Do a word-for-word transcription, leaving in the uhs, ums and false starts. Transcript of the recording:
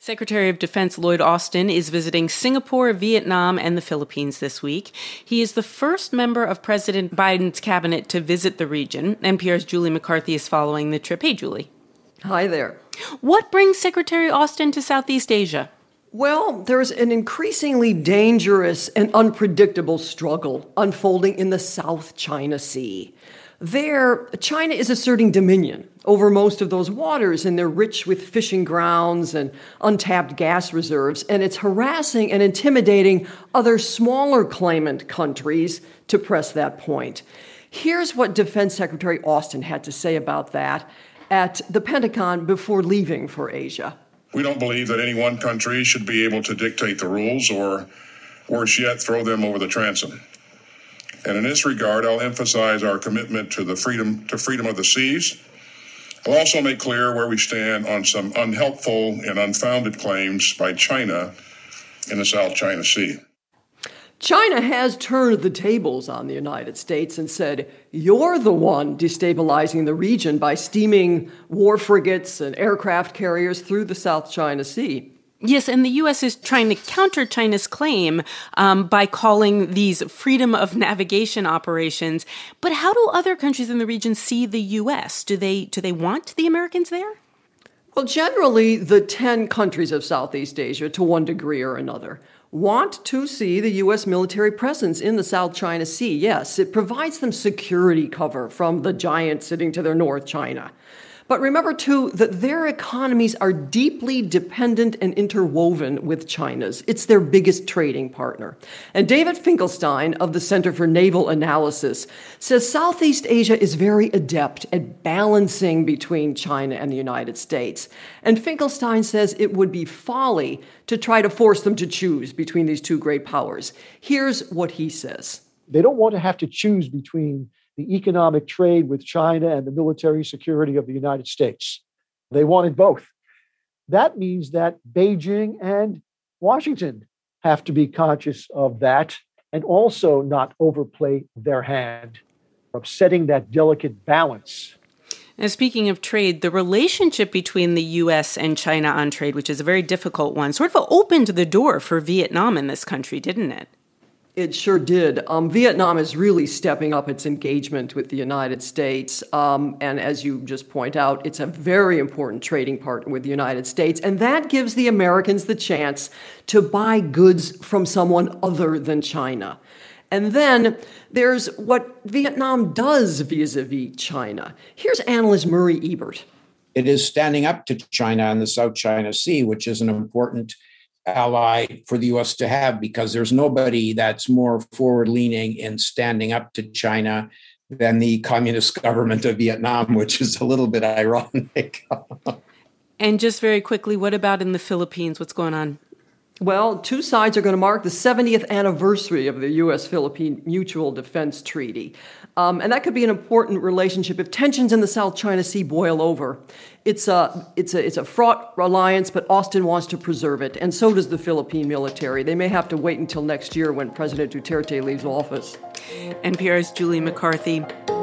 Secretary of Defense Lloyd Austin is visiting Singapore, Vietnam, and the Philippines this week. He is the first member of President Biden's cabinet to visit the region. N P R's Julie McCarthy is following the trip. Hey, Julie. Hi there. What brings Secretary Austin to Southeast Asia? Well, there's an increasingly dangerous and unpredictable struggle unfolding in the South China Sea. There, China is asserting dominion over most of those waters, and they're rich with fishing grounds and untapped gas reserves, and it's harassing and intimidating other smaller claimant countries to press that point. Here's what Defense Secretary Austin had to say about that at the Pentagon before leaving for Asia. We don't believe that any one country should be able to dictate the rules or, worse yet, throw them over the transom. And in this regard, I'll emphasize our commitment to the freedom to freedom of the seas. I'll also make clear where we stand on some unhelpful and unfounded claims by China in the South China Sea. China has turned the tables on the United States and said, you're the one destabilizing the region by steaming war frigates and aircraft carriers through the South China Sea. Yes, and the U S is trying to counter China's claim um, by calling these freedom of navigation operations. But how do other countries in the region see the U S? Do they do they want the Americans there? Well, generally, the ten countries of Southeast Asia, to one degree or another, want to see the U S military presence in the South China Sea. Yes, it provides them security cover from the giant sitting to their north, China. But remember, too, that their economies are deeply dependent and interwoven with China's. It's their biggest trading partner. And David Finkelstein of the Center for Naval Analysis says Southeast Asia is very adept at balancing between China and the United States. And Finkelstein says it would be folly to try to force them to choose between these two great powers. Here's what he says. They don't want to have to choose between the economic trade with China and the military security of the United States. They wanted both. That means that Beijing and Washington have to be conscious of that and also not overplay their hand, upsetting that delicate balance. Now, speaking of trade, the relationship between the U S and China on trade, which is a very difficult one, sort of opened the door for Vietnam in this country, didn't it? It sure did. Um, Vietnam is really stepping up its engagement with the United States. Um, and as you just point out, it's a very important trading partner with the United States. And that gives the Americans the chance to buy goods from someone other than China. And then there's what Vietnam does vis-a-vis China. Here's analyst Murray Ebert. It is standing up to China in the South China Sea, which is an important ally for the U S to have, because there's nobody that's more forward-leaning in standing up to China than the communist government of Vietnam, which is a little bit ironic. And just very quickly, what about in the Philippines? What's going on? Well, two sides are going to mark the seventieth anniversary of the U S-Philippine Mutual Defense Treaty. Um, and that could be an important relationship if tensions in the South China Sea boil over. It's a, it's a, it's a fraught alliance, but Austin wants to preserve it, and so does the Philippine military. They may have to wait until next year when President Duterte leaves office. N P R's Julie McCarthy.